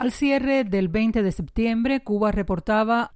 Al cierre del 20 de septiembre, Cuba reportaba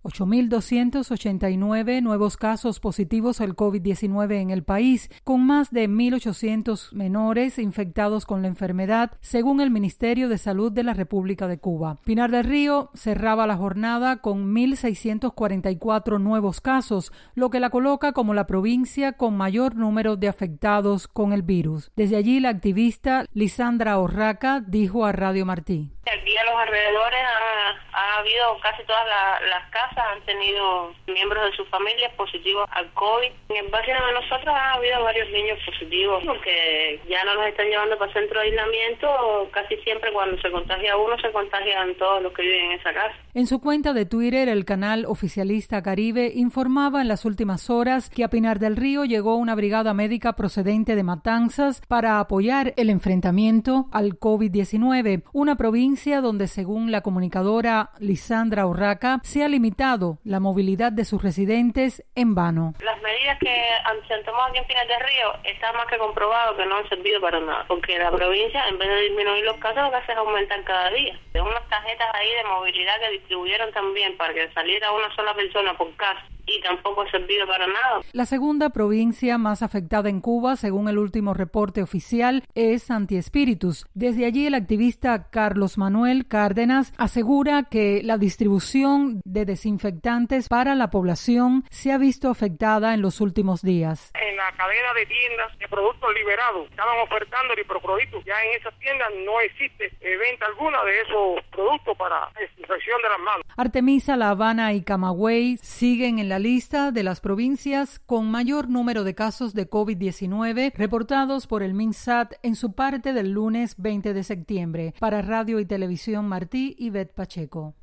8.289 nuevos casos positivos al COVID-19 en el país, con más de 1.800 menores infectados con la enfermedad, según el Ministerio de Salud de la República de Cuba. Pinar del Río cerraba la jornada con 1.644 nuevos casos, lo que la coloca como la provincia con mayor número de afectados con el virus. Desde allí, la activista Lisandra Orraca dijo a Radio Martí: aquí a los alrededores ha habido casi todas las casas han tenido miembros de sus familias positivos al COVID. En el barrio de nosotros ha habido varios niños positivos porque ya no los están llevando para centro de aislamiento. Casi siempre cuando se contagia uno, se contagian todos los que viven en esa casa. En su cuenta de Twitter, el canal oficialista Caribe informaba en las últimas horas que a Pinar del Río llegó una brigada médica procedente de Matanzas para apoyar el enfrentamiento al COVID-19, una provincia donde, según la comunicadora Lisandra Orraca, se ha limitado la movilidad de sus residentes en vano. Las medidas que se han tomado aquí en Pinar del Río está más que comprobado que no han servido para nada, porque la provincia, en vez de disminuir los casos, lo que hace es aumentar cada día. Hay unas tarjetas ahí de movilidad que distribuyeron también para que saliera una sola persona por casa, y tampoco ha servido para nada. La segunda provincia más afectada en Cuba, según el último reporte oficial, es Santi Espíritus. Desde allí, el activista Carlos Manuel Cárdenas asegura que la distribución de desinfectantes para la población se ha visto afectada en los últimos días. En la cadena de tiendas de productos liberados estaban ofertando el hipoclorito. Ya en esas tiendas no existe venta alguna de esos productos para desinfección de las manos. Artemisa, La Habana y Camagüey siguen en la lista de las provincias con mayor número de casos de COVID-19 reportados por el MinSat en su parte del lunes 20 de septiembre. Para Radio y Televisión Martí, Ivette Pacheco.